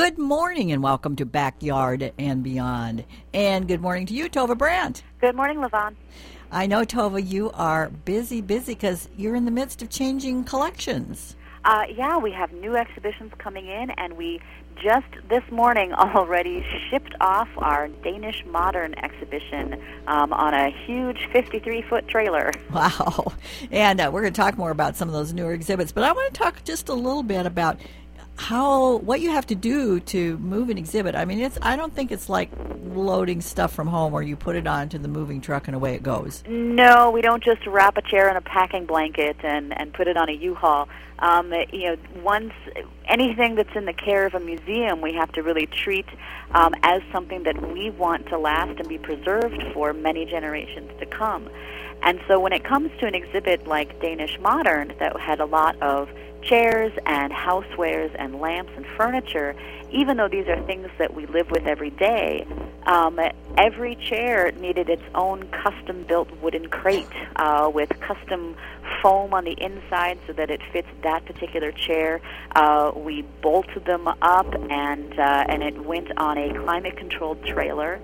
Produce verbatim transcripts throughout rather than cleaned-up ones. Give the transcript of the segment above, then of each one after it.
Good morning and welcome to Backyard and Beyond. And good morning to you, Tova Brandt. Good morning, Levon. I know, Tova, you are busy, busy because you're in the midst of changing collections. Uh, yeah, we have new exhibitions coming in, and we just this morning already shipped off our Danish Modern exhibition um, on a huge fifty-three foot trailer. Wow. And uh, we're going to talk more about some of those newer exhibits, but I want to talk just a little bit about how what you have to do to move an exhibit. I mean, it's I don't think it's like loading stuff from home where you put it onto the moving truck and away it goes. No, we don't just wrap a chair in a packing blanket and, and put it on a U-Haul. Um, you know, once anything that's in the care of a museum, we have to really treat um, as something that we want to last and be preserved for many generations to come. And so when it comes to an exhibit like Danish Modern that had a lot of chairs and housewares and lamps and furniture, even though these are things that we live with every day, um, every chair needed its own custom-built wooden crate uh, with custom foam on the inside so that it fits that particular chair. Uh, we bolted them up, and uh, and it went on a climate-controlled trailer.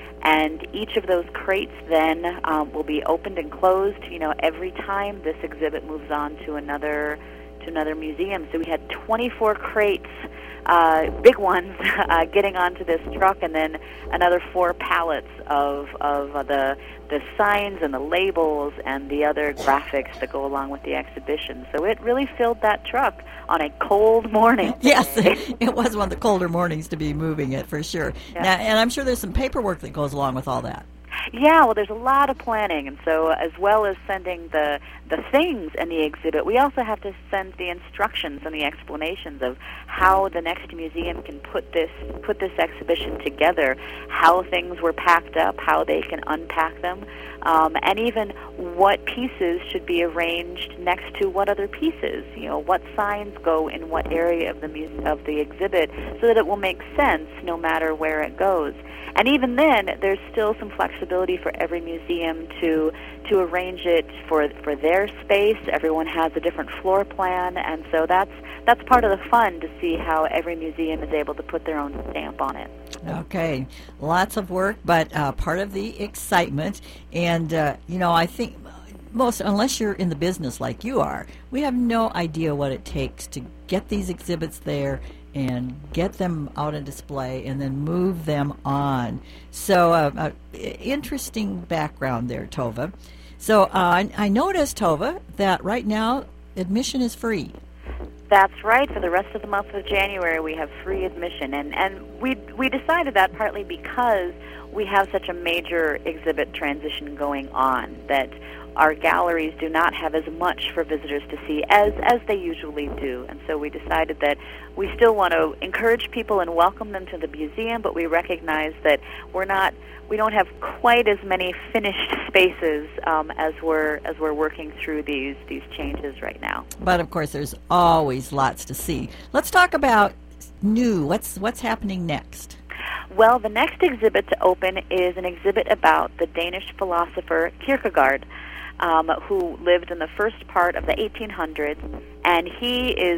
And each of those crates then um, will be opened and closed, you know, every time this exhibit moves on to another to another museum. So we had twenty-four crates, uh, big ones, uh, getting onto this truck, and then another four pallets of of uh, the the signs and the labels and the other graphics that go along with the exhibition. So it really filled that truck on a cold morning. Yes, it was one of the colder mornings to be moving it for sure. Yeah. Now, and I'm sure there's some paperwork that goes along with all that. Yeah, well, there's a lot of planning, and so as well as sending the the things in the exhibit, we also have to send the instructions and the explanations of how the next museum can put this put this exhibition together, how things were packed up, how they can unpack them, um, and even what pieces should be arranged next to what other pieces. You know, what signs go in what area of the muse- of the exhibit, so that it will make sense no matter where it goes. And even then, there's still some flexibility for every museum to to arrange it for for their space. Everyone has a different floor plan, and so that's that's part of the fun to see how every museum is able to put their own stamp on it. Okay, lots of work, but uh, part of the excitement. And uh, you know, I think most, unless you're in the business like you are, we have no idea what it takes to get these exhibits there and get them out on display and then move them on. So uh, uh, interesting background there, Tova. So uh, I, I noticed, Tova, that right now admission is free. That's right. For the rest of the month of January, we have free admission. And, and we, we decided that partly because we have such a major exhibit transition going on that our galleries do not have as much for visitors to see as, as they usually do. And so we decided that we still want to encourage people and welcome them to the museum, but we recognize that we're not, we don't have quite as many finished spaces um, as we're as we're working through these these changes right now. But of course, there's always lots to see. Let's talk about new. What's what's happening next? Well, the next exhibit to open is an exhibit about the Danish philosopher Kierkegaard, Um, who lived in the first part of the eighteen hundreds, and he is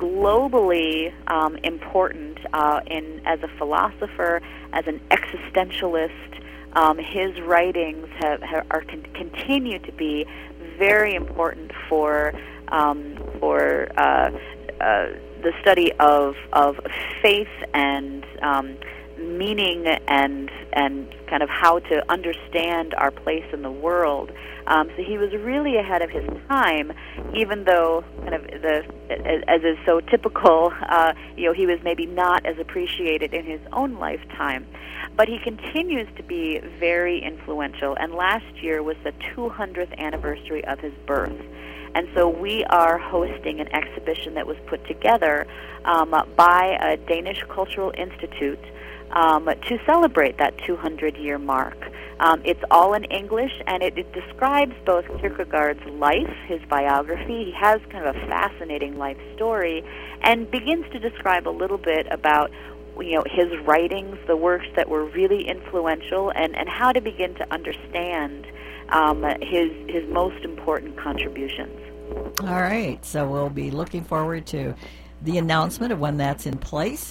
globally um, important uh, in as a philosopher, as an existentialist. Um, his writings have, have are con- continue to be very important for um, for uh, uh, the study of of faith and um, meaning and and kind of how to understand our place in the world. Um, so he was really ahead of his time, even though kind of the as is so typical, uh, you know, he was maybe not as appreciated in his own lifetime. But he continues to be very influential, and last year was the two hundredth anniversary of his birth. And so we are hosting an exhibition that was put together um, by a Danish Cultural Institute Um, to celebrate that two hundred year mark. Um, it's all in English, and it, it describes both Kierkegaard's life, his biography. He has kind of a fascinating life story, and begins to describe a little bit about, you know, his writings, the works that were really influential, and, and how to begin to understand um, his his most important contributions. All right, so we'll be looking forward to the announcement of when that's in place.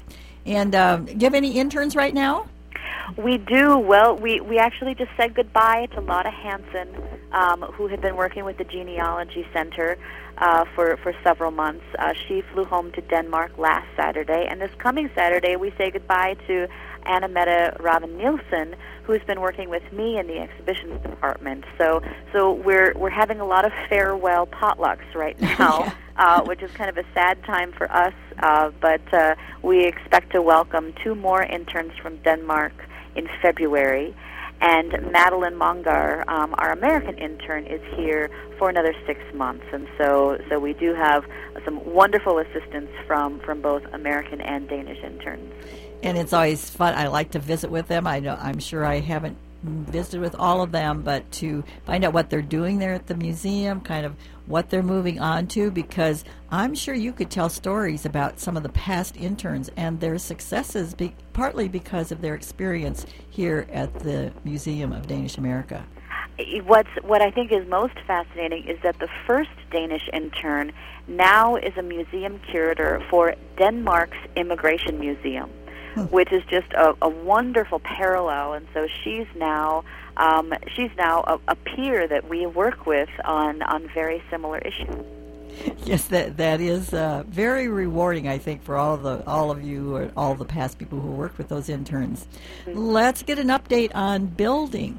And um, do you have any interns right now? We do. Well, we, we actually just said goodbye to Lotta Hansen, um, who had been working with the Genealogy Center uh, for, for several months. Uh, she flew home to Denmark last Saturday, and this coming Saturday we say goodbye to Anna Mette Raven Nielsen, who's been working with me in the exhibitions department. So so we're we're having a lot of farewell potlucks right now, yeah. uh, which is kind of a sad time for us, uh, but uh, we expect to welcome two more interns from Denmark in February. And Madeline Mongar, um, our American intern, is here for another six months. And so so we do have some wonderful assistance from, from both American and Danish interns. And it's always fun. I like to visit with them. I know I'm sure I haven't visited with all of them, but to find out what they're doing there at the museum, kind of what they're moving on to, because I'm sure you could tell stories about some of the past interns and their successes, be, partly because of their experience here at the Museum of Danish America. What's, what I think is most fascinating is that the first Danish intern now is a museum curator for Denmark's Immigration Museum, which is just a, a wonderful parallel. And so she's now um, she's now a, a peer that we work with on, on very similar issues. Yes, that that is uh, very rewarding, I think, for all of the all of you or all the past people who worked with those interns. Mm-hmm. Let's get an update on building.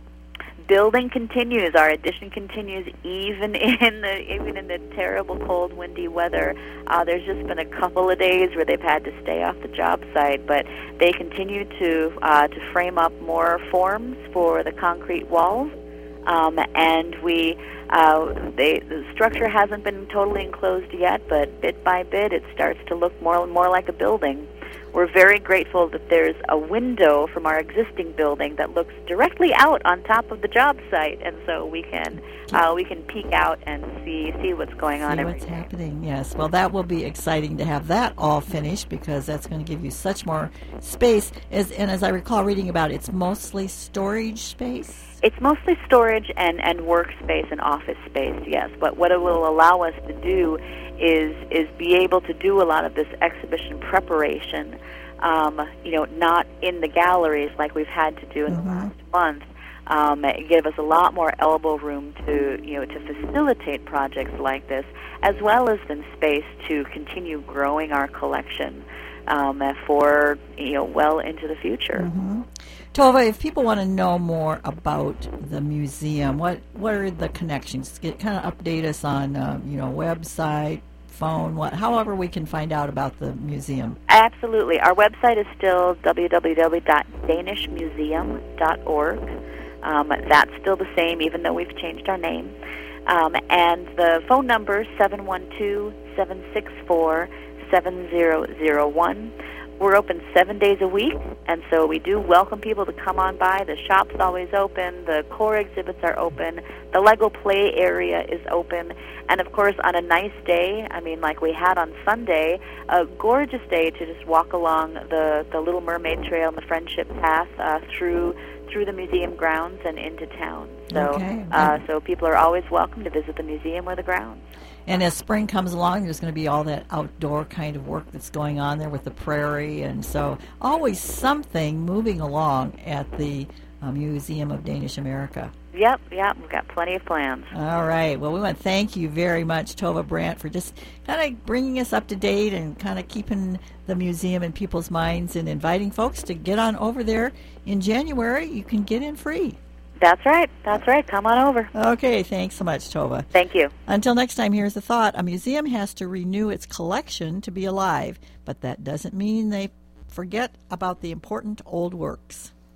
Building continues. Our addition continues even in the even in the terrible, cold, windy weather. Uh, there's just been a couple of days where they've had to stay off the job site, but they continue to uh, to frame up more forms for the concrete walls, um, and we uh, they, the structure hasn't been totally enclosed yet, but bit by bit it starts to look more and more like a building. We're very grateful that there's a window from our existing building that looks directly out on top of the job site, and so we can uh, we can peek out and see see what's going on see every what's day. happening. Yes, well, that will be exciting to have that all finished, because that's going to give you such more space. As and as I recall reading about it, it's mostly storage space. It's mostly storage and, and workspace and office space, yes. But what it will allow us to do is is be able to do a lot of this exhibition preparation, um, you know, not in the galleries like we've had to do in mm-hmm. the last month. Um, give us a lot more elbow room to, you know, to facilitate projects like this, as well as then space to continue growing our collection um, for, you know, well into the future. Mm-hmm. Tova, if people want to know more about the museum, what what are the connections? Get, kind of update us on, uh, you know, website, phone, what, however we can find out about the museum. Absolutely. Our website is still w w w dot danish museum dot org. Um, that's still the same, even though we've changed our name. Um, and the phone number is seven one two, seven six four, seven zero zero one. We're open seven days a week, and so we do welcome people to come on by. The shop's always open. The core exhibits are open. The Lego play area is open. And, of course, on a nice day, I mean, like we had on Sunday, a gorgeous day to just walk along the, the Little Mermaid Trail and the Friendship Path uh, through through the museum grounds and into town. So, okay. uh, so people are always welcome to visit the museum or the grounds. And as spring comes along, there's going to be all that outdoor kind of work that's going on there with the prairie, and so always something moving along at the uh, Museum of Danish America. Yep, yep, we've got plenty of plans. All right. Well, we want to thank you very much, Tova Brandt, for just kind of bringing us up to date and kind of keeping the museum in people's minds and inviting folks to get on over there in January. You can get in free. That's right. That's right. Come on over. Okay. Thanks so much, Tova. Thank you. Until next time, here's a thought. A museum has to renew its collection to be alive, but that doesn't mean they forget about the important old works.